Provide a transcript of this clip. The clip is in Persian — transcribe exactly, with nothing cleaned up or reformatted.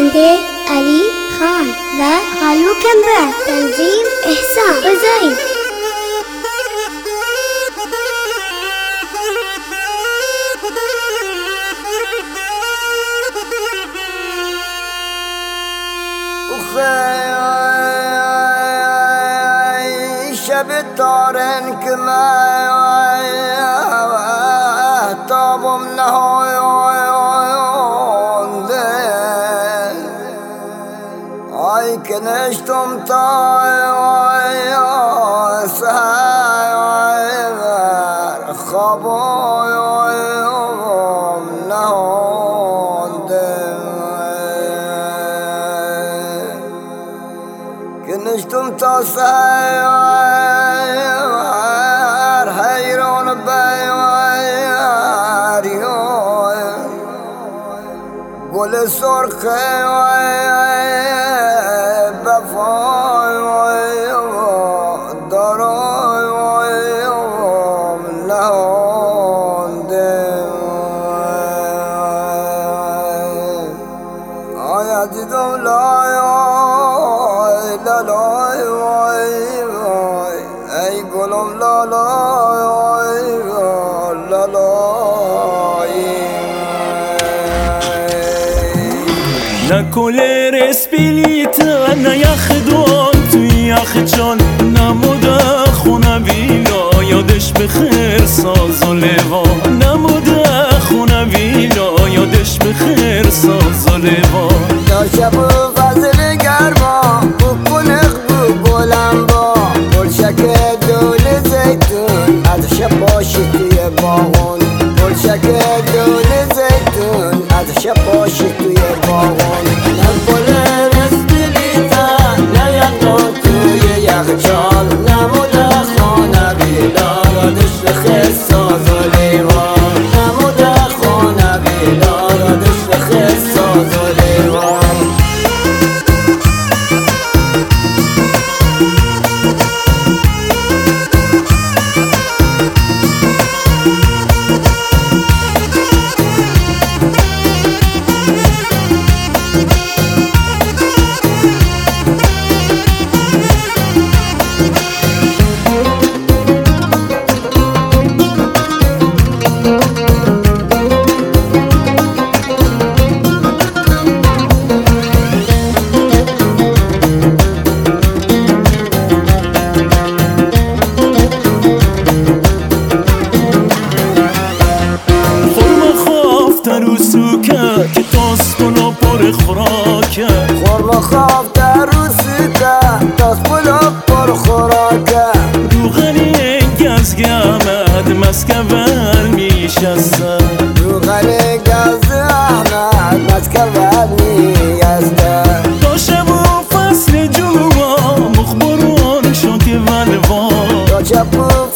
خواننده علی خان و خالو کمبر، تنظیم احسان رضایی. شب تارن که من تابم نهاینده ای که نشتم تا سهر خوابم نهانده که نشتم تا سهر حیران بیاریان گل سرخ بفای دارایم نهانده آیا دیدم لای لالای ای گلم لالای لالای نه کولر اسپلیتا نه یخ دوان توی یخ جان نموده خونه ویلا یادش بخیر ساز و لیوان نموده خونه ویلا یادش بخیر ساز و لیوان تا شب و فضل گرما بکنخ بو گلم با گلشک دول زیتون از شب باشی توی باغون گلشک دول زیتون از شب باشی توی باغون نه کولر اسپلیتا نه یخدان توی یخچال نموده خانه ویلا یادش بخیر ساز و لیوان نموده خانه ویلا یادش بخیر ساز و لیوان که تاس بلا پر خوراکه خورما خواب در رو سکه تاس بلا پر خوراکه روغنی گز گمد مسکه ول میشسته روغنی گز احمد مسکه ول میشسته تا شب و فصل جوا مخبران شاک ولوان تا شب و